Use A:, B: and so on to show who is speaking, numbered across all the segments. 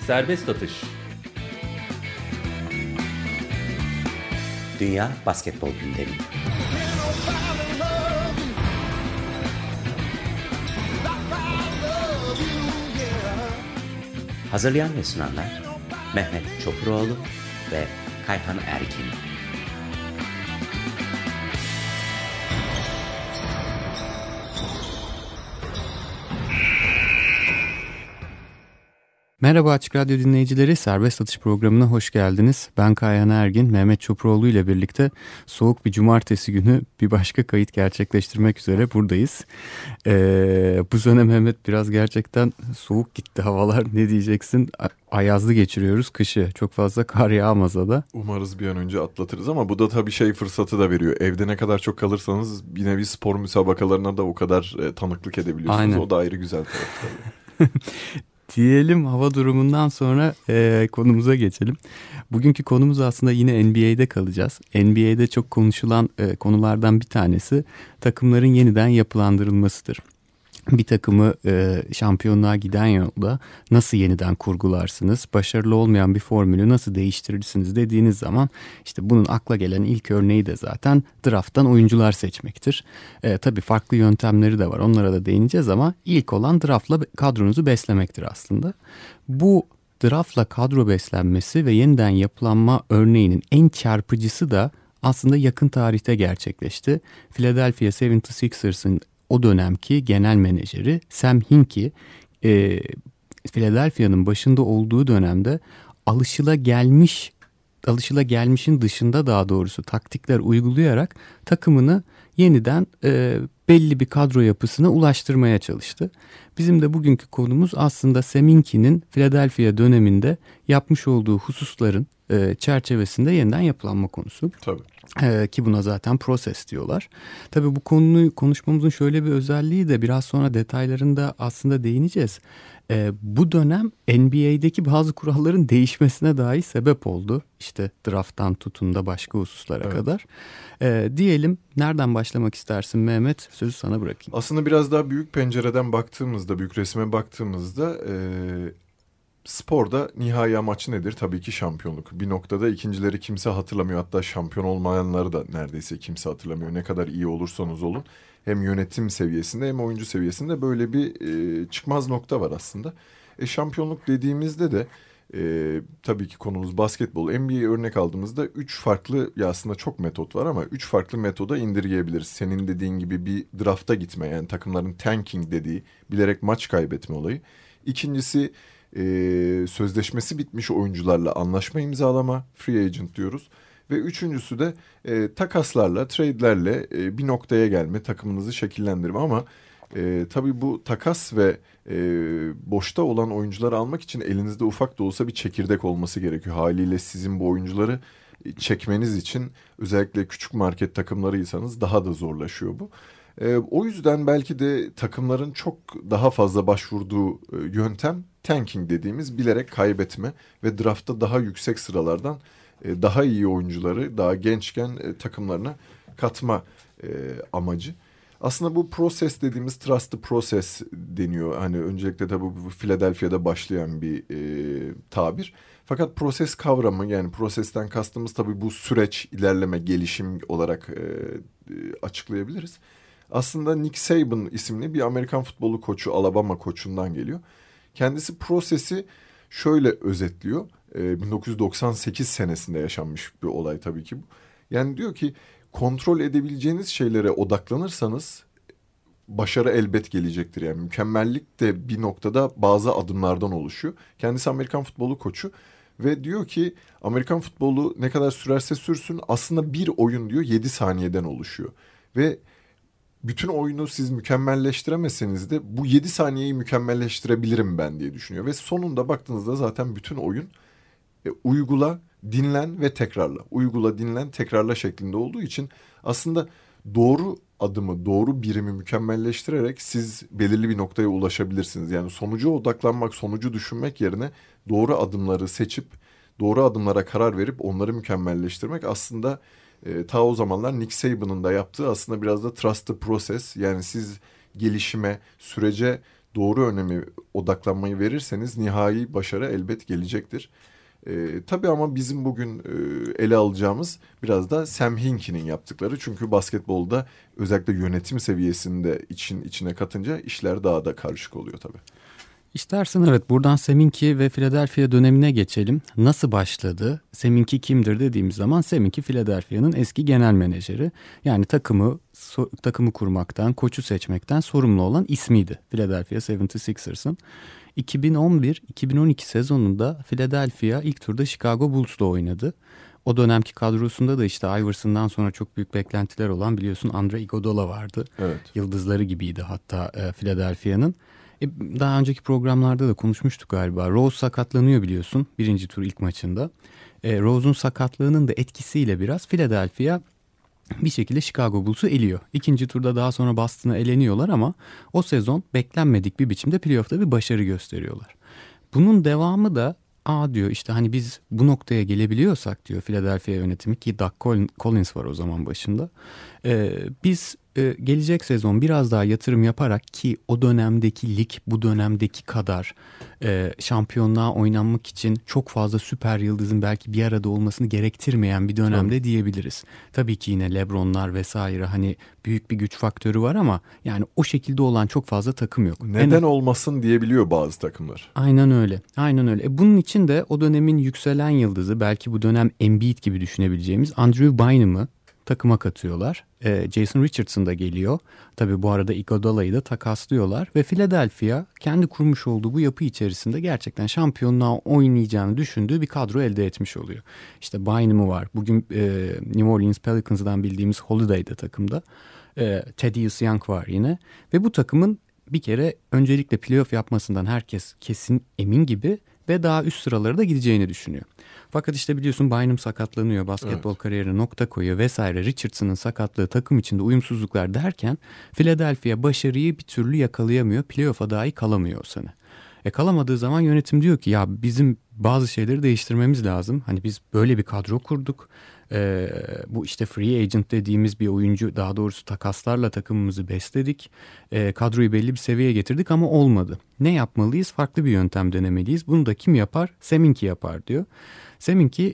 A: Serbest atış. Dünya basketbol gündemi. Hazırlayan ve sunanlar Mehmet Çopuroğlu ve Kayhan Erkin.
B: Merhaba Açık Radyo dinleyicileri, Serbest Atış programına hoş geldiniz. Ben Kayhan Ergin, Mehmet Çopuroğlu ile birlikte soğuk bir cumartesi günü bir başka kayıt gerçekleştirmek üzere buradayız. Bu sene Mehmet biraz gerçekten soğuk gitti havalar, ne diyeceksin? Ayazlı geçiriyoruz kışı, çok fazla kar yağmasa da.
C: Umarız bir an önce atlatırız ama bu da tabii fırsatı da veriyor. Evde ne kadar çok kalırsanız bir nevi spor müsabakalarına da o kadar tanıklık edebiliyorsunuz. Aynen. O da ayrı güzel tarafı tabii.
B: Diyelim, hava durumundan sonra konumuza geçelim. Bugünkü konumuz aslında yine NBA'de kalacağız. NBA'de çok konuşulan konulardan bir tanesi takımların yeniden yapılandırılmasıdır. Bir takımı şampiyonluğa giden yolda nasıl yeniden kurgularsınız, başarılı olmayan bir formülü nasıl değiştirirsiniz dediğiniz zaman işte bunun akla gelen ilk örneği de zaten draft'tan oyuncular seçmektir. Tabii farklı yöntemleri de var, onlara da değineceğiz ama ilk olan draft'la kadronuzu beslemektir aslında. Bu draft'la kadro beslenmesi ve yeniden yapılanma örneğinin en çarpıcısı da aslında yakın tarihte gerçekleşti. Philadelphia 76ers'ın o dönemki genel menajeri Sam Hinkie, Philadelphia'nın başında olduğu dönemde alışılagelmişin dışında, daha doğrusu taktikler uygulayarak takımını yeniden belli bir kadro yapısına ulaştırmaya çalıştı. Bizim de bugünkü konumuz aslında Sam Hinkie'nin Philadelphia döneminde yapmış olduğu hususların çerçevesinde yeniden yapılanma konusu.
C: Tabii.
B: Ki buna zaten proses diyorlar. Tabii bu konuyu konuşmamızın şöyle bir özelliği de, biraz sonra detaylarında aslında değineceğiz. Bu dönem NBA'deki bazı kuralların değişmesine dahi sebep oldu. İşte draft'tan tutun da başka hususlara kadar. Diyelim, nereden başlamak istersin Mehmet? Sözü sana bırakayım.
C: Aslında biraz daha büyük pencereden baktığımızda, büyük resme baktığımızda sporda nihai amaç nedir? Tabii ki şampiyonluk. Bir noktada ikincileri kimse hatırlamıyor. Hatta şampiyon olmayanları da neredeyse kimse hatırlamıyor. Ne kadar iyi olursanız olun. Hem yönetim seviyesinde hem oyuncu seviyesinde böyle bir çıkmaz nokta var aslında. Şampiyonluk dediğimizde de tabii ki konumuz basketbol. NBA örnek aldığımızda 3 farklı, ya aslında çok metot var ama 3 farklı metoda indirgeyebiliriz. Senin dediğin gibi bir drafta gitme, yani takımların tanking dediği, bilerek maç kaybetme olayı. İkincisi sözleşmesi bitmiş oyuncularla anlaşma imzalama, free agent diyoruz. Ve üçüncüsü de takaslarla, trade'lerle bir noktaya gelme, takımınızı şekillendirme. Ama tabii bu takas ve boşta olan oyuncuları almak için elinizde ufak da olsa bir çekirdek olması gerekiyor. Haliyle sizin bu oyuncuları çekmeniz için, özellikle küçük market takımlarıysanız, daha da zorlaşıyor bu. O yüzden belki de takımların çok daha fazla başvurduğu yöntem tanking dediğimiz, bilerek kaybetme ve draftta daha yüksek sıralardan daha iyi oyuncuları daha gençken takımlarına katma amacı. Aslında bu proses dediğimiz, trust the process deniyor. Hani öncelikle tabii bu Philadelphia'da başlayan bir tabir. Fakat proses kavramı, yani prosesten kastımız tabii bu süreç, ilerleme, gelişim olarak açıklayabiliriz. Aslında Nick Saban isimli bir Amerikan futbolu koçu, Alabama koçundan geliyor. Kendisi prosesi şöyle özetliyor. 1998 senesinde yaşanmış bir olay tabii ki bu. Yani diyor ki, kontrol edebileceğiniz şeylere odaklanırsanız başarı elbet gelecektir. Yani mükemmellik de bir noktada bazı adımlardan oluşuyor. Kendisi Amerikan futbolu koçu ve diyor ki, Amerikan futbolu ne kadar sürerse sürsün aslında bir oyun diyor 7 saniyeden oluşuyor. Ve bütün oyunu siz mükemmelleştiremezseniz de bu 7 saniyeyi mükemmelleştirebilirim ben diye düşünüyor. Ve sonunda baktığınızda zaten bütün oyun uygula, dinlen ve tekrarla. Uygula, dinlen, tekrarla şeklinde olduğu için aslında doğru adımı, doğru birimi mükemmelleştirerek siz belirli bir noktaya ulaşabilirsiniz. Yani sonuca odaklanmak, sonucu düşünmek yerine doğru adımları seçip doğru adımlara karar verip onları mükemmelleştirmek aslında ta o zamanlar Nick Saban'ın da yaptığı aslında biraz da trust the process. Yani siz gelişime, sürece doğru önemi, odaklanmayı verirseniz nihai başarı elbet gelecektir. Tabii ama bizim bugün ele alacağımız biraz da Sam Hinkie'nin yaptıkları. Çünkü basketbolda özellikle yönetim seviyesinde içine katınca işler daha da karışık oluyor tabii.
B: İstersen evet, buradan Sam Hinkie ve Philadelphia dönemine geçelim. Nasıl başladı? Sam Hinkie kimdir dediğimiz zaman Sam Hinkie Philadelphia'nın eski genel menajeri. Yani takımı kurmaktan, koçu seçmekten sorumlu olan ismiydi Philadelphia 76ers'ın. 2011-2012 sezonunda Philadelphia ilk turda Chicago Bulls'la oynadı. O dönemki kadrosunda da işte Iverson'dan sonra çok büyük beklentiler olan, biliyorsun, Andre Iguodala vardı.
C: Evet.
B: Yıldızları gibiydi hatta Philadelphia'nın. Daha önceki programlarda da konuşmuştuk galiba. Rose sakatlanıyor, biliyorsun, birinci tur ilk maçında. Rose'un sakatlığının da etkisiyle biraz Philadelphia bir şekilde Chicago Bulls'u eliyor. İkinci turda daha sonra Boston'a eleniyorlar ama o sezon beklenmedik bir biçimde playoff'ta bir başarı gösteriyorlar. Bunun devamı da diyor, işte hani biz bu noktaya gelebiliyorsak, diyor Philadelphia yönetimi, ki Doug Collins var o zaman başında. Biz gelecek sezon biraz daha yatırım yaparak, ki o dönemdeki lig bu dönemdeki kadar şampiyonluğa oynanmak için çok fazla süper yıldızın belki bir arada olmasını gerektirmeyen bir dönemde diyebiliriz. Tabii ki yine LeBron'lar vesaire, hani büyük bir güç faktörü var ama yani o şekilde olan çok fazla takım yok.
C: Neden olmasın diyebiliyor bazı takımlar.
B: Aynen öyle. Aynen öyle. Bunun için de o dönemin yükselen yıldızı, belki bu dönem Embiid gibi düşünebileceğimiz Andrew Bynum'u takıma katıyorlar. Jason Richardson da geliyor. Tabii bu arada Iguodala'yı da takaslıyorlar ve Philadelphia kendi kurmuş olduğu bu yapı içerisinde gerçekten şampiyonluğa oynayacağını düşündüğü bir kadro elde etmiş oluyor. İşte Bynum'u var. Bugün New Orleans Pelicans'dan bildiğimiz Holiday de takımda. Thaddeus Young var yine ve bu takımın bir kere öncelikle playoff yapmasından herkes kesin emin gibi ve daha üst sıralara da gideceğini düşünüyor. Fakat işte biliyorsun Bynum sakatlanıyor, basketbol kariyerine nokta koyuyor vesaire. Richardson'ın sakatlığı, takım içinde uyumsuzluklar derken Philadelphia başarıyı bir türlü yakalayamıyor. Playoff'a dahi kalamıyor o sene. Kalamadığı zaman yönetim diyor ki ya bizim bazı şeyleri değiştirmemiz lazım. Hani biz böyle bir kadro kurduk. Bu işte free agent dediğimiz bir oyuncu, daha doğrusu takaslarla takımımızı besledik. Kadroyu belli bir seviyeye getirdik ama olmadı. Ne yapmalıyız? Farklı bir yöntem denemeliyiz. Bunu da kim yapar? Sam Hinkie yapar diyor. Sam Hinkie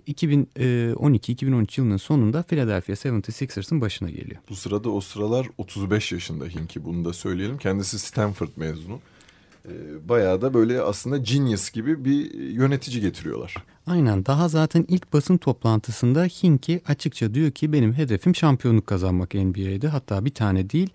B: 2012-2013 yılının sonunda Philadelphia 76ers'ın başına geliyor.
C: Bu sırada o sıralar 35 yaşında Hinkie, bunu da söyleyelim. Kendisi Stanford mezunu. Bayağı da böyle aslında genius gibi bir yönetici getiriyorlar.
B: Aynen, daha zaten ilk basın toplantısında Hinkie açıkça diyor ki benim hedefim şampiyonluk kazanmak NBA'de, hatta bir tane değil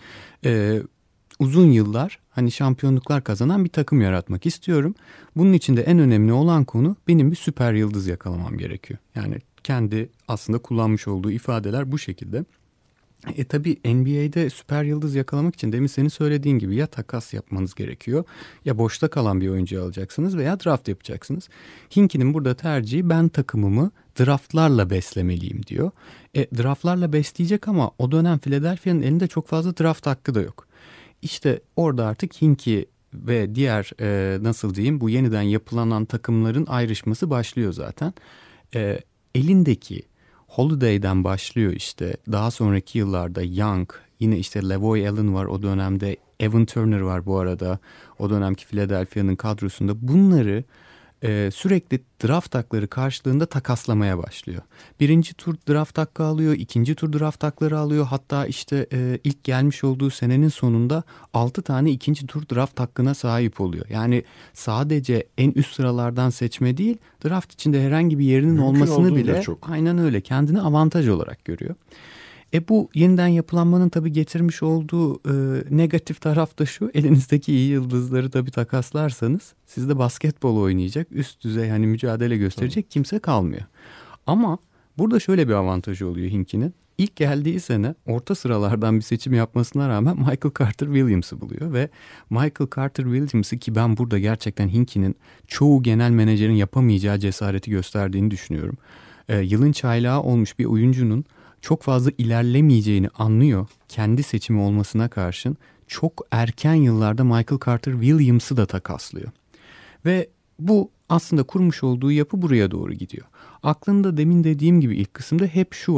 B: uzun yıllar hani şampiyonluklar kazanan bir takım yaratmak istiyorum. Bunun için de en önemli olan konu benim bir süper yıldız yakalamam gerekiyor. Yani kendi aslında kullanmış olduğu ifadeler bu şekilde. Tabii NBA'de süper yıldız yakalamak için demin senin söylediğin gibi ya takas yapmanız gerekiyor ya boşta kalan bir oyuncu alacaksınız veya draft yapacaksınız. Hinkie'nin burada tercihi ben takımımı draftlarla beslemeliyim diyor. Draftlarla besleyecek ama o dönem Philadelphia'nın elinde çok fazla draft hakkı da yok. İşte orada artık Hinkie ve diğer nasıl diyeyim bu yeniden yapılanan takımların ayrışması başlıyor zaten. Elindeki Holiday'den başlıyor işte. Daha sonraki yıllarda Young, yine işte Leroy Allen var o dönemde. Evan Turner var bu arada. O dönemki Philadelphia'nın kadrosunda. Bunları sürekli draft hakları karşılığında takaslamaya başlıyor. Birinci tur draft hakkı alıyor, ikinci tur draft hakları alıyor. Hatta işte ilk gelmiş olduğu senenin sonunda 6 tane ikinci tur draft hakkına sahip oluyor. Yani sadece en üst sıralardan seçme değil, draft içinde herhangi bir yerinin
C: mümkün
B: olmasını bile
C: çok.
B: Aynen öyle kendine avantaj olarak görüyor. Bu yeniden yapılanmanın tabii getirmiş olduğu negatif taraf da şu: elinizdeki iyi yıldızları tabii takaslarsanız sizde basketbol oynayacak, üst düzey hani mücadele gösterecek kimse kalmıyor. Ama burada şöyle bir avantajı oluyor Hinkie'nin. İlk geldiği sene orta sıralardan bir seçim yapmasına rağmen Michael Carter Williams'ı buluyor ve Michael Carter Williams'ı, ki ben burada gerçekten Hinkie'nin çoğu genel menajerin yapamayacağı cesareti gösterdiğini düşünüyorum. Yılın çaylağı olmuş bir oyuncunun çok fazla ilerlemeyeceğini anlıyor, kendi seçimi olmasına karşın çok erken yıllarda Michael Carter Williams'ı da takaslıyor. Ve bu aslında kurmuş olduğu yapı buraya doğru gidiyor. Aklında demin dediğim gibi ilk kısımda hep şu var: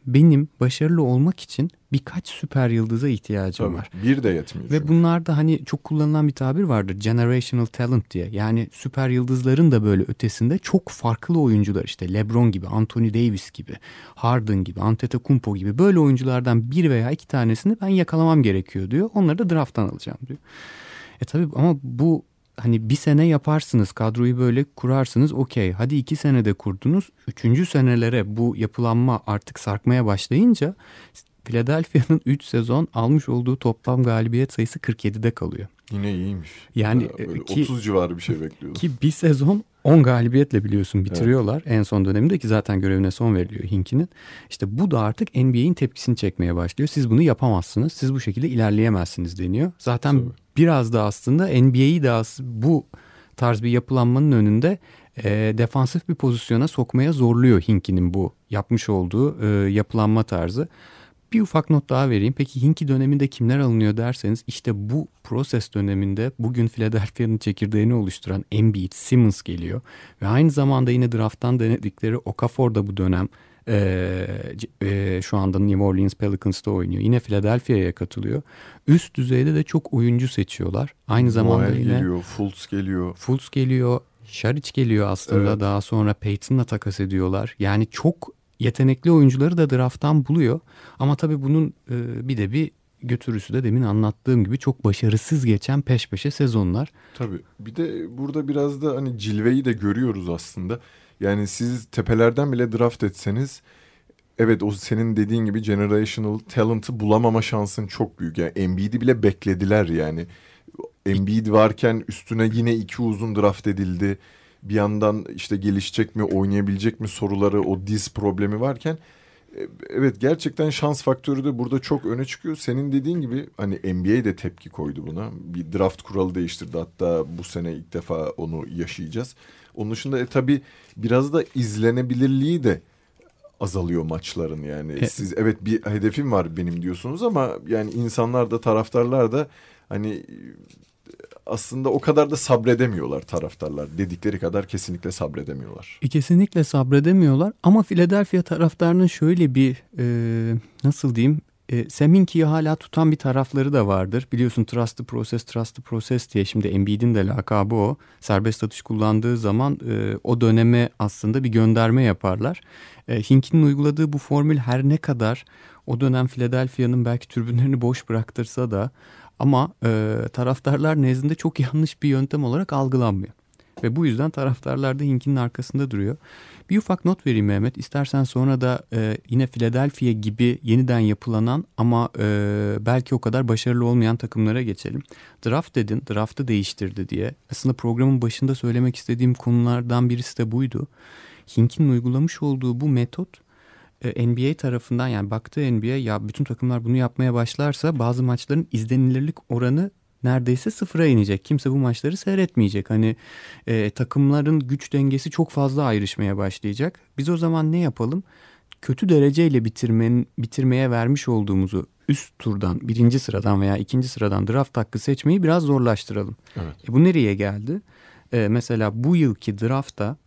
B: benim başarılı olmak için birkaç süper yıldıza ihtiyacım
C: Tabii,
B: var.
C: bir de yetmiyor.
B: Ve
C: çünkü.
B: bunlarda hani çok kullanılan bir tabir vardır. Generational talent diye. Yani süper yıldızların da böyle ötesinde çok farklı oyuncular, işte LeBron gibi, Anthony Davis gibi, Harden gibi, Antetokounmpo gibi böyle oyunculardan bir veya iki tanesini ben yakalamam gerekiyor diyor. Onları da draft'tan alacağım diyor. Tabii ama bu hani bir sene yaparsınız, kadroyu böyle kurarsınız, okey. Hadi 2 senede kurdunuz. 3. senelere bu yapılanma artık sarkmaya başlayınca Philadelphia'nın 3 sezon almış olduğu toplam galibiyet sayısı 47'de kalıyor.
C: Yine iyiymiş.
B: Yani
C: böyle
B: ki
C: 30 civarı bir şey bekliyordum.
B: Ki bir sezon 10 galibiyetle biliyorsun bitiriyorlar. Evet. En son döneminde, ki zaten görevine son veriliyor Hinkie'nin. İşte bu da artık NBA'in tepkisini çekmeye başlıyor. Siz bunu yapamazsınız. Siz bu şekilde ilerleyemezsiniz deniyor. Zaten tabii, biraz da aslında NBA'yi de bu tarz bir yapılanmanın önünde defansif bir pozisyona sokmaya zorluyor Hinkie'nin bu yapmış olduğu yapılanma tarzı. Bir ufak not daha vereyim. Peki Hinkie döneminde kimler alınıyor derseniz, işte bu proses döneminde bugün Philadelphia'nın çekirdeğini oluşturan Embiid, Simmons geliyor. Ve aynı zamanda yine draft'tan denedikleri Okafor da bu dönem şu anda New Orleans Pelicans'ta oynuyor. Yine Philadelphia'ya katılıyor. Üst düzeyde de çok oyuncu seçiyorlar. Aynı zamanda
C: Noel
B: yine
C: geliyor, Fultz
B: geliyor. Şaric geliyor aslında. Evet. Daha sonra Peyton'la takas ediyorlar. Yani çok yetenekli oyuncuları da draft'tan buluyor. Ama tabii bunun bir götürüsü de demin anlattığım gibi çok başarısız geçen peş peşe sezonlar.
C: Tabii. Bir de burada biraz da hani cilveyi de görüyoruz aslında. Yani siz tepelerden bile draft etseniz, evet, o senin dediğin gibi generational talent'ı bulamama şansın çok büyük. Yani Embiid'i bile beklediler yani. Embiid varken üstüne yine 2 uzun draft edildi. Bir yandan işte gelişecek mi, oynayabilecek mi soruları, o diz problemi varken, evet, gerçekten şans faktörü de burada çok öne çıkıyor. Senin dediğin gibi hani NBA de tepki koydu buna. Bir draft kuralı değiştirdi. Hatta bu sene ilk defa onu yaşayacağız. Onun dışında tabii biraz da izlenebilirliği de azalıyor maçların yani. Siz evet bir hedefim var benim diyorsunuz ama yani insanlar da, taraftarlar da hani aslında o kadar da sabredemiyorlar taraftarlar. Dedikleri kadar kesinlikle sabredemiyorlar.
B: Kesinlikle sabredemiyorlar ama Philadelphia taraftarının şöyle bir nasıl diyeyim, Sam Hinkie'yi hala tutan bir tarafları da vardır. Biliyorsun trust the process diye, şimdi Embiid'in de lakabı o. Serbest atış kullandığı zaman o döneme aslında bir gönderme yaparlar. Hinkie'nin uyguladığı bu formül her ne kadar o dönem Philadelphia'nın belki tribünlerini boş bıraktırsa da ama taraftarlar nezdinde çok yanlış bir yöntem olarak algılanmıyor. Ve bu yüzden taraftarlar da Hinkie'nin arkasında duruyor. Bir ufak not vereyim Mehmet. İstersen sonra da yine Philadelphia gibi yeniden yapılanan ama belki o kadar başarılı olmayan takımlara geçelim. Draft dedin, draft'ı değiştirdi diye. Aslında programın başında söylemek istediğim konulardan birisi de buydu. Hinkie'nin uygulamış olduğu bu metot NBA tarafından, yani baktığı NBA, ya bütün takımlar bunu yapmaya başlarsa bazı maçların izlenilirlik oranı neredeyse sıfıra inecek. Kimse bu maçları seyretmeyecek. Hani takımların güç dengesi çok fazla ayrışmaya başlayacak. Biz o zaman ne yapalım? Kötü dereceyle bitirmeye vermiş olduğumuzu üst turdan, 1. sıradan veya 2. sıradan draft hakkı seçmeyi biraz zorlaştıralım.
C: Evet.
B: Bu nereye geldi? Mesela bu yılki draftta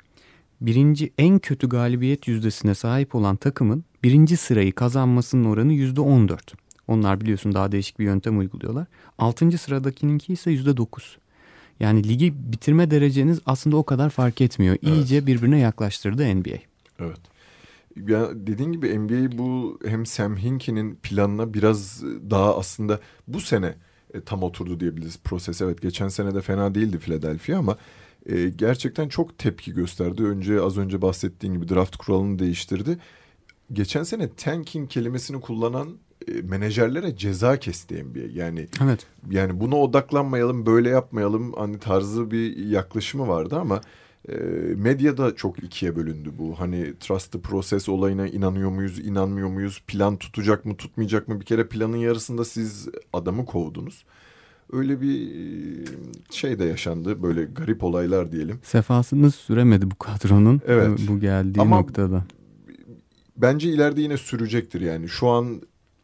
B: en kötü galibiyet yüzdesine sahip olan takımın 1. sırayı kazanmasının oranı %14. Onlar biliyorsun daha değişik bir yöntem uyguluyorlar. 6. sıradakininki ise %9. Yani ligi bitirme dereceniz aslında o kadar fark etmiyor. İyice birbirine yaklaştırdı NBA.
C: Evet. Ya dediğin gibi NBA bu hem Sam Hinkie'nin planına biraz daha aslında bu sene tam oturdu diyebiliriz proses. Evet, geçen sene de fena değildi Philadelphia ama gerçekten çok tepki gösterdi. Az önce bahsettiğin gibi draft kuralını değiştirdi. Geçen sene tanking kelimesini kullanan menajerlere ceza kesti NBA.
B: Evet.
C: Yani buna odaklanmayalım, böyle yapmayalım hani tarzı bir yaklaşımı vardı ama medyada çok ikiye bölündü bu. Hani trust the process olayına inanıyor muyuz, inanmıyor muyuz? Plan tutacak mı, tutmayacak mı? Bir kere planın yarısında siz adamı kovdunuz. Öyle bir şey de yaşandı. Böyle garip olaylar diyelim.
B: Sefasını süremedi bu kadronun,
C: evet,
B: bu geldiği
C: ama
B: noktada.
C: Bence ileride yine sürecektir yani. Şu an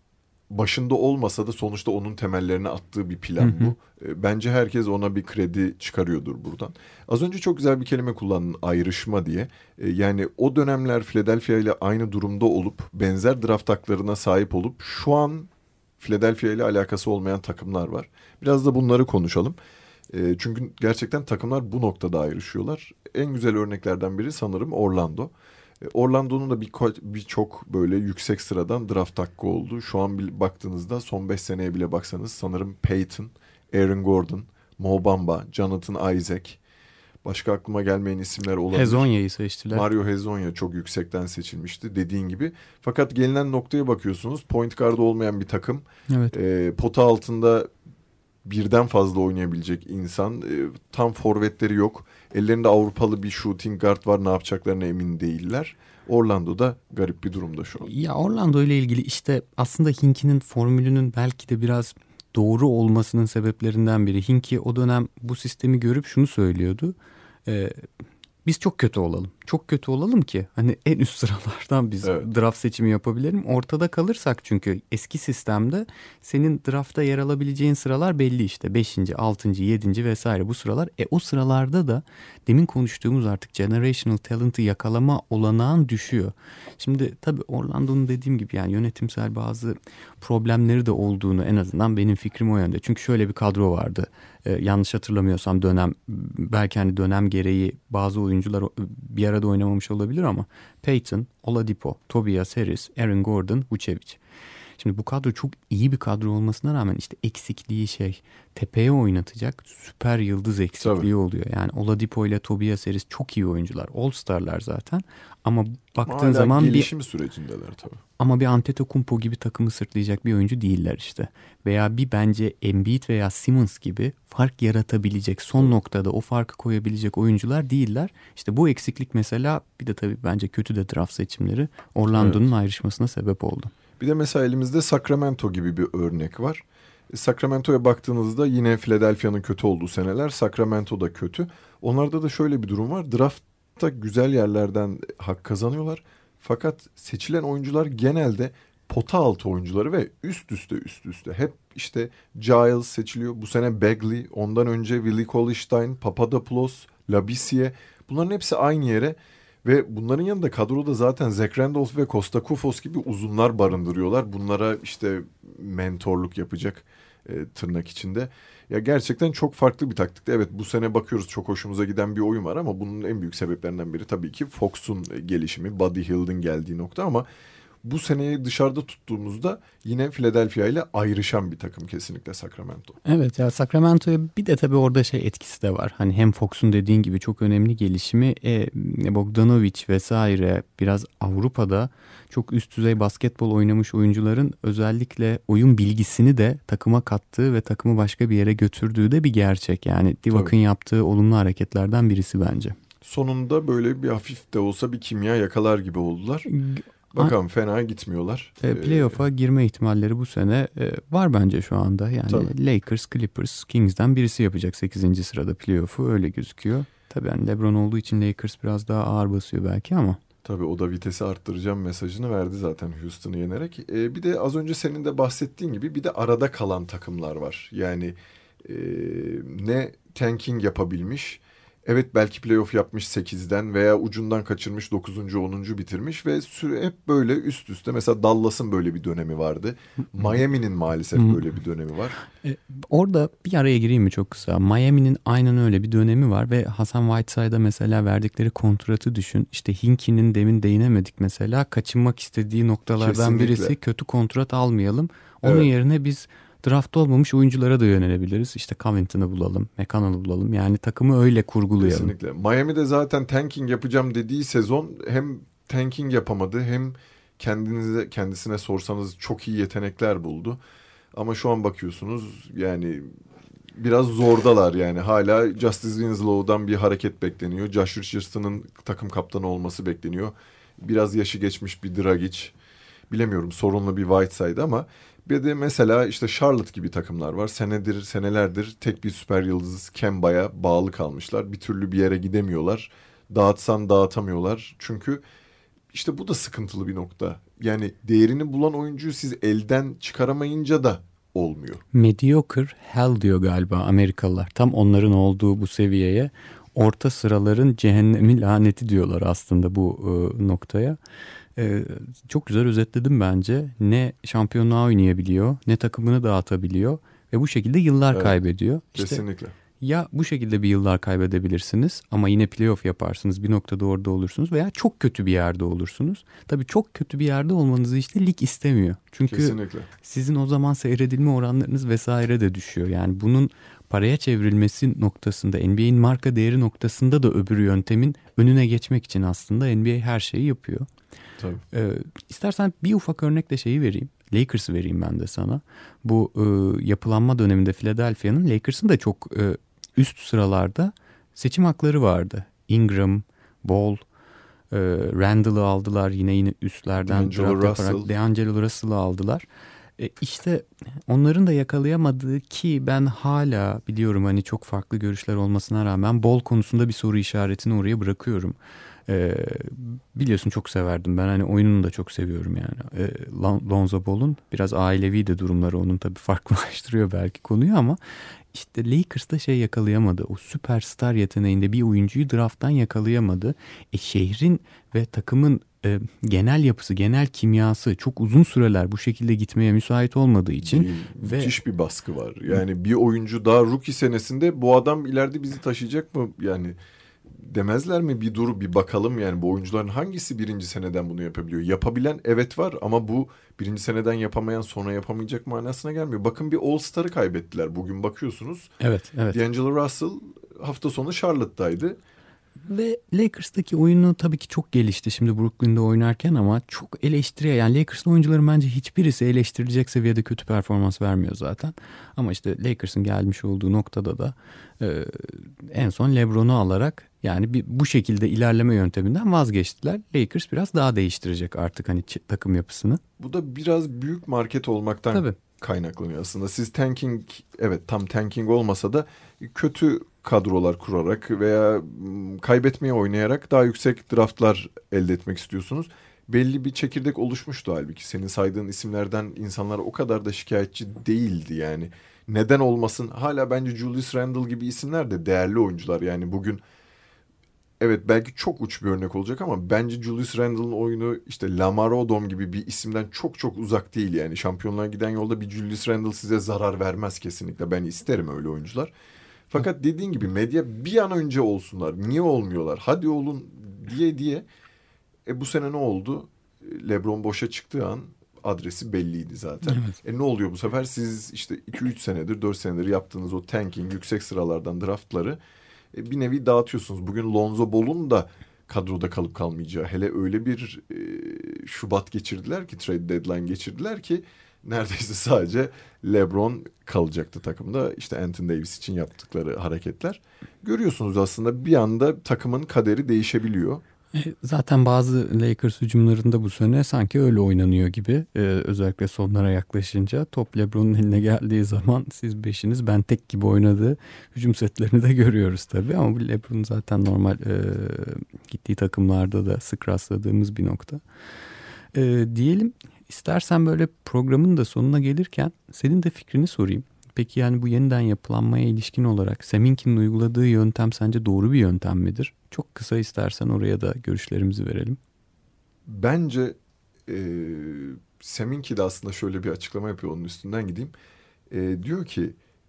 C: başında olmasa da sonuçta onun temellerini attığı bir plan bu. Bence herkes ona bir kredi çıkarıyordur buradan. Az önce çok güzel bir kelime kullandın, ayrışma diye. Yani o dönemler Philadelphia ile aynı durumda olup benzer draft haklarına sahip olup şu an Philadelphia ile alakası olmayan takımlar var. Biraz da bunları konuşalım. Çünkü gerçekten takımlar bu noktada ayrışıyorlar. En güzel örneklerden biri sanırım Orlando. Orlando'nun da birçok böyle yüksek sıradan draft hakkı oldu. Şu an baktığınızda son 5 seneye bile baksanız sanırım Peyton, Aaron Gordon, Mo Bamba, Jonathan Isaac. Başka aklıma gelmeyen isimler olabilir.
B: Hezonya'yı seçtiler.
C: Mario Hezonja çok yüksekten seçilmişti dediğin gibi. Fakat gelinen noktaya bakıyorsunuz. Point guard olmayan bir takım.
B: Evet.
C: Pota altında birden fazla oynayabilecek insan. Tam forvetleri yok. Ellerinde Avrupalı bir shooting guard var. Ne yapacaklarına emin değiller. Orlando'da garip bir durumda şu an.
B: Ya Orlando ile ilgili işte aslında Hinkie'nin formülünün belki de biraz doğru olmasının sebeplerinden biri. Hinkie o dönem bu sistemi görüp şunu söylüyordu. Biz çok kötü olalım. Çok kötü olalım ki hani en üst sıralardan biz draft seçimi yapabilelim. Ortada kalırsak çünkü eski sistemde senin draftta yer alabileceğin sıralar belli işte. 5. 6. 7. vesaire bu sıralar. O sıralarda da demin konuştuğumuz artık generational talent'ı yakalama olanağın düşüyor. Şimdi tabii Orlando'nun dediğim gibi yani yönetimsel bazı problemleri de olduğunu en azından benim fikrim o yönde. Çünkü şöyle bir kadro vardı. Yanlış hatırlamıyorsam belki hani dönem gereği bazı oyuncular bir arada oynamamış olabilir ama Peyton, Oladipo, Tobias Harris, Aaron Gordon, Vucevic. Şimdi bu kadro çok iyi bir kadro olmasına rağmen işte eksikliği tepeye oynatacak süper yıldız eksikliği oluyor. Yani Oladipo ile Tobias Harris çok iyi oyuncular. All-Star'lar zaten. Ama baktığın zaman
C: gelişim sürecindeler tabii.
B: Ama bir Antetokounmpo gibi takımı sırtlayacak bir oyuncu değiller işte. Veya bir bence Embiid veya Simmons gibi fark yaratabilecek, son noktada o farkı koyabilecek oyuncular değiller. İşte bu eksiklik mesela bir de tabii bence kötü de draft seçimleri Orlando'nun ayrışmasına sebep oldu.
C: Bir de mesela elimizde Sacramento gibi bir örnek var. Sacramento'ya baktığınızda yine Philadelphia'nın kötü olduğu seneler, Sacramento da kötü. Onlarda da şöyle bir durum var. Draftta güzel yerlerden hak kazanıyorlar. Fakat seçilen oyuncular genelde pota altı oyuncuları ve üst üste. Hep işte Giles seçiliyor. Bu sene Bagley, ondan önce Willie Cauley-Stein, Papadopoulos, Labissiere. Bunların hepsi aynı yere. Ve bunların yanında kadroda zaten Zach Randolph ve Kostakouphos gibi uzunlar barındırıyorlar. Bunlara işte mentorluk yapacak tırnak içinde. Ya gerçekten çok farklı bir taktikti. Evet, bu sene bakıyoruz çok hoşumuza giden bir oyun var ama bunun en büyük sebeplerinden biri tabii ki Fox'un gelişimi, Buddy Hield'in geldiği nokta ama bu seneyi dışarıda tuttuğumuzda yine Philadelphia ile ayrışan bir takım kesinlikle Sacramento.
B: Evet ya Sacramento'ya bir de tabii orada etkisi de var. Hani hem Fox'un dediğin gibi çok önemli gelişimi Bogdanovic vesaire biraz Avrupa'da çok üst düzey basketbol oynamış oyuncuların özellikle oyun bilgisini de takıma kattığı ve takımı başka bir yere götürdüğü de bir gerçek. Yani Divak'ın yaptığı olumlu hareketlerden birisi bence.
C: Sonunda böyle bir hafif de olsa bir kimya yakalar gibi oldular. Bakalım fena gitmiyorlar.
B: Playoff'a girme ihtimalleri bu sene var bence şu anda. Yani tabii. Lakers, Clippers, Kings'den birisi yapacak 8. sırada playoff'u öyle gözüküyor. Tabii yani LeBron olduğu için Lakers biraz daha ağır basıyor belki ama.
C: Tabii o da vitesi arttıracağım mesajını verdi zaten Houston'ı yenerek. Bir de az önce senin de bahsettiğin gibi bir de arada kalan takımlar var. Yani ne tanking yapabilmiş. Evet belki playoff yapmış 8'den veya ucundan kaçırmış 9. 10. bitirmiş ve hep böyle üst üste. Mesela Dallas'ın böyle bir dönemi vardı. Miami'nin maalesef böyle bir dönemi var.
B: Orada bir araya gireyim mi çok kısa? Miami'nin aynen öyle bir dönemi var ve Hasan Whiteside'a mesela verdikleri kontratı düşün. İşte Hinkie'nin demin değinemedik mesela kaçınmak istediği noktalardan birisi kötü kontrat almayalım. Onun yerine biz draft olmamış oyunculara da yönelebiliriz. İşte Covington'ı bulalım, McConnell'ı bulalım. Yani takımı öyle kurgulayalım.
C: Kesinlikle. Miami'de zaten tanking yapacağım dediği sezon hem tanking yapamadı hem kendisine sorsanız çok iyi yetenekler buldu. Ama şu an bakıyorsunuz yani biraz zordalar yani. Hala Justice Winslow'dan bir hareket bekleniyor. Josh Richardson'ın takım kaptanı olması bekleniyor. Biraz yaşı geçmiş bir Dragic. Bilemiyorum sorunlu bir Whiteside ama bir de mesela işte Charlotte gibi takımlar var. Senelerdir tek bir süper yıldız Kemba'ya bağlı kalmışlar. Bir türlü bir yere gidemiyorlar. Dağıtsan dağıtamıyorlar. Çünkü işte bu da sıkıntılı bir nokta. Yani değerini bulan oyuncuyu siz elden çıkaramayınca da olmuyor.
B: Mediocre hell diyor galiba Amerikalılar. Tam onların olduğu bu seviyeye orta sıraların cehennemi laneti diyorlar aslında bu noktaya. Çok güzel özetledim bence. Ne şampiyonluğa oynayabiliyor, ne takımını dağıtabiliyor ve bu şekilde yıllar kaybediyor. İşte
C: Kesinlikle.
B: ya bu şekilde bir yıllar kaybedebilirsiniz ama yine playoff yaparsınız, bir noktada orada olursunuz veya çok kötü bir yerde olursunuz. Tabii çok kötü bir yerde olmanızı işte lig istemiyor. Çünkü
C: Kesinlikle.
B: sizin o zaman seyredilme oranlarınız vesaire de düşüyor. Yani bunun paraya çevrilmesi noktasında, NBA'in marka değeri noktasında da öbür yöntemin önüne geçmek için aslında NBA her şeyi yapıyor.
C: Tabii.
B: İstersen bir ufak örnekle şeyi vereyim. Lakers'ı vereyim ben de sana. Bu yapılanma döneminde Philadelphia'nın, Lakers'ın da çok üst sıralarda seçim hakları vardı. Ingram, Ball, Randall'ı aldılar yine üstlerden draft yaparak D'Angelo Russell'ı aldılar. İşte onların da yakalayamadığı, ki ben hala biliyorum hani çok farklı görüşler olmasına rağmen Ball konusunda bir soru işaretini oraya bırakıyorum. Biliyorsun çok severdim ben, hani oyununu da çok seviyorum yani. Lonzo Ball'un biraz ailevi de durumları onun tabii farklılaştırıyor belki konuyu, ama işte Lakers'ta şey yakalayamadı. O süperstar yeteneğinde bir oyuncuyu drafttan yakalayamadı. Şehrin ve takımın genel yapısı, genel kimyası çok uzun süreler bu şekilde gitmeye müsait olmadığı için
C: müthiş bir baskı var. Yani bir oyuncu daha rookie senesinde bu adam ileride bizi taşıyacak mı? Yani demezler mi bir dur bir bakalım, yani bu oyuncuların hangisi birinci seneden bunu yapabiliyor? Yapabilen evet var ama bu birinci seneden yapamayan sonra yapamayacak manasına gelmiyor. Bakın bir All Star'ı kaybettiler. Bugün bakıyorsunuz.
B: Evet.
C: D'Angelo Russell hafta sonu Charlotte'daydı.
B: Ve Lakers'taki oyunu tabii ki çok gelişti şimdi Brooklyn'de oynarken, ama çok eleştiriyor. Yani Lakers'ın oyuncuları bence hiçbirisi eleştirilecek seviyede kötü performans vermiyor zaten. Ama işte Lakers'ın gelmiş olduğu noktada da en son LeBron'u alarak yani bu şekilde ilerleme yönteminden vazgeçtiler. Lakers biraz daha değiştirecek artık hani takım yapısını.
C: Bu da biraz büyük market olmaktan kaynaklanıyor aslında. Siz tanking, evet tam tanking olmasa da kötü kadrolar kurarak veya kaybetmeye oynayarak daha yüksek draftlar elde etmek istiyorsunuz. Belli bir çekirdek oluşmuştu halbuki. Senin saydığın isimlerden insanlar o kadar da şikayetçi değildi yani. Neden olmasın? Hala bence Julius Randle gibi isimler de değerli oyuncular. Yani bugün evet belki çok uç bir örnek olacak ama bence Julius Randle'ın oyunu işte Lamar Odom gibi bir isimden çok çok uzak değil yani. Şampiyonluğa giden yolda bir Julius Randle size zarar vermez kesinlikle. Ben isterim öyle oyuncular. Fakat dediğin gibi medya bir an önce olsunlar. Niye olmuyorlar? Hadi olun diye. Bu sene ne oldu? LeBron boşa çıktığı an adresi belliydi zaten.
B: Evet.
C: Ne oluyor bu sefer? Siz işte 2-3 senedir 4 senedir yaptığınız o tanking yüksek sıralardan draftları bir nevi dağıtıyorsunuz. Bugün Lonzo Ball'un da kadroda kalıp kalmayacağı, hele öyle bir Şubat geçirdiler ki, trade deadline geçirdiler ki neredeyse sadece LeBron kalacaktı takımda. İşte Anthony Davis için yaptıkları hareketler. Görüyorsunuz aslında bir anda takımın kaderi değişebiliyor.
B: Zaten bazı Lakers hücumlarında bu sene sanki öyle oynanıyor gibi. Özellikle sonlara yaklaşınca top LeBron'un eline geldiği zaman siz beşiniz ben tek gibi oynadığı hücum setlerini de görüyoruz tabii. Ama bu LeBron zaten normal gittiği takımlarda da sık rastladığımız bir nokta. Diyelim istersen böyle programın da sonuna gelirken senin de fikrini sorayım. Peki yani bu yeniden yapılanmaya ilişkin olarak Seminki'nin uyguladığı yöntem sence doğru bir yöntem midir? Çok kısa istersen oraya da görüşlerimizi verelim.
C: Bence Seminki de aslında şöyle bir açıklama yapıyor, onun üstünden gideyim. Diyor ki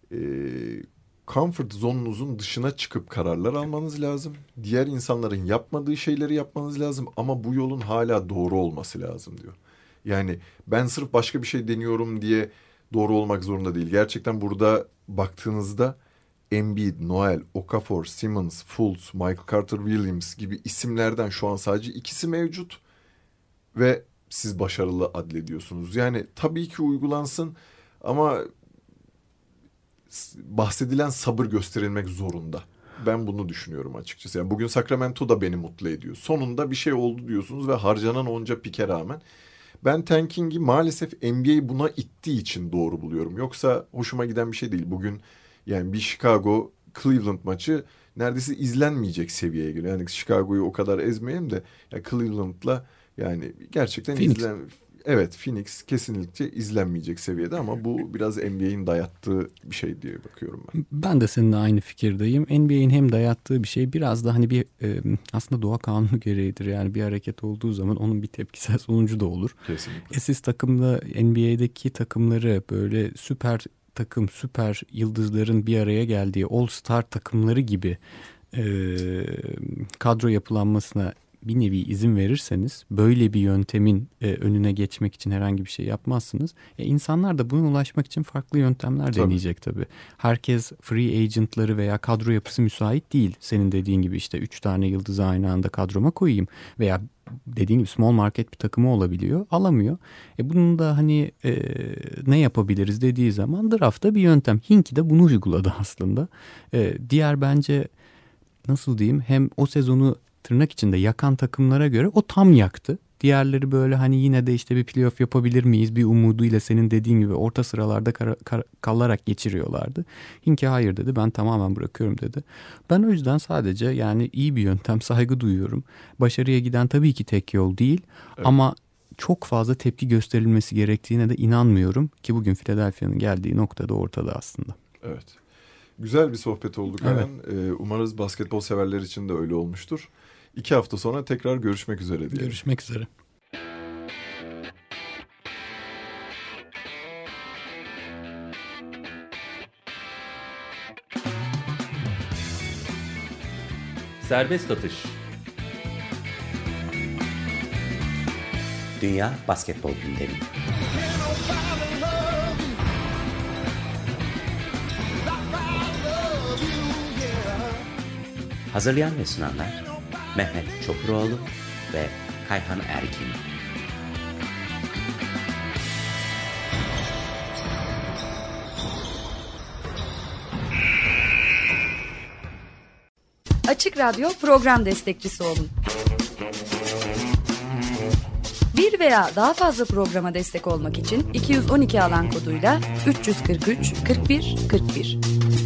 C: comfort zonunuzun dışına çıkıp kararlar almanız lazım. Diğer insanların yapmadığı şeyleri yapmanız lazım ama bu yolun hala doğru olması lazım diyor. Yani ben sırf başka bir şey deniyorum diye doğru olmak zorunda değil. Gerçekten burada baktığınızda Embiid, Noel, Okafor, Simmons, Fultz, Michael Carter-Williams gibi isimlerden şu an sadece ikisi mevcut ve siz başarılı adlediyorsunuz. Yani tabii ki uygulansın ama bahsedilen sabır gösterilmek zorunda. Ben bunu düşünüyorum açıkçası. Yani bugün Sacramento da beni mutlu ediyor. Sonunda bir şey oldu diyorsunuz ve harcanan onca pike rağmen. Ben tanking'i maalesef NBA buna ittiği için doğru buluyorum. Yoksa hoşuma giden bir şey değil. Bugün yani bir Chicago Cleveland maçı neredeyse izlenmeyecek seviyeye geliyor. Yani Chicago'yu o kadar ezmeyelim de ya Cleveland'la Yani gerçekten Evet, Phoenix kesinlikle izlenmeyecek seviyede ama bu biraz NBA'in dayattığı bir şey diye bakıyorum ben.
B: Ben de seninle aynı fikirdeyim. NBA'in hem dayattığı bir şey biraz da hani bir aslında doğa kanunu gereğidir. Yani bir hareket olduğu zaman onun bir tepkisel sonucu da olur.
C: Kesinlikle.
B: Siz takımda NBA'deki takımları böyle süper takım, süper yıldızların bir araya geldiği All Star takımları gibi kadro yapılanmasına bir nevi izin verirseniz, böyle bir yöntemin önüne geçmek için herhangi bir şey yapmazsınız. İnsanlar da buna ulaşmak için farklı yöntemler deneyecek tabii. Herkes free agentları veya kadro yapısı müsait değil. Senin dediğin gibi işte 3 tane yıldızı aynı anda kadroma koyayım veya dediğin gibi small market bir takımı olabiliyor, alamıyor. Bunun da hani ne yapabiliriz dediği zaman draft'ta bir yöntem. Hinkie de bunu uyguladı aslında. Diğer bence nasıl diyeyim, hem o sezonu tırnak içinde yakan takımlara göre o tam yaktı. Diğerleri böyle hani yine de işte bir playoff yapabilir miyiz bir umuduyla senin dediğin gibi orta sıralarda kalarak geçiriyorlardı. Hinkie hayır dedi, ben tamamen bırakıyorum dedi. Ben o yüzden sadece yani iyi bir yöntem, saygı duyuyorum. Başarıya giden tabii ki tek yol değil, evet. Ama çok fazla tepki gösterilmesi gerektiğine de inanmıyorum ki bugün Philadelphia'nın geldiği noktada ortada aslında.
C: Evet. Güzel bir sohbet oldu Kayan.
B: Evet.
C: Umarız basketbol severler için de öyle olmuştur. 2 hafta sonra tekrar görüşmek üzere diyelim.
B: Görüşmek üzere.
A: Serbest atış. Dünya basketbol gündemi. Hazırlayan ve sunanlar Mehmet Çopuroğlu ve Kayhan Erkin.
D: Açık Radyo program destekçisi olun. Bir veya daha fazla programa destek olmak için 212 alan koduyla 343 41 41.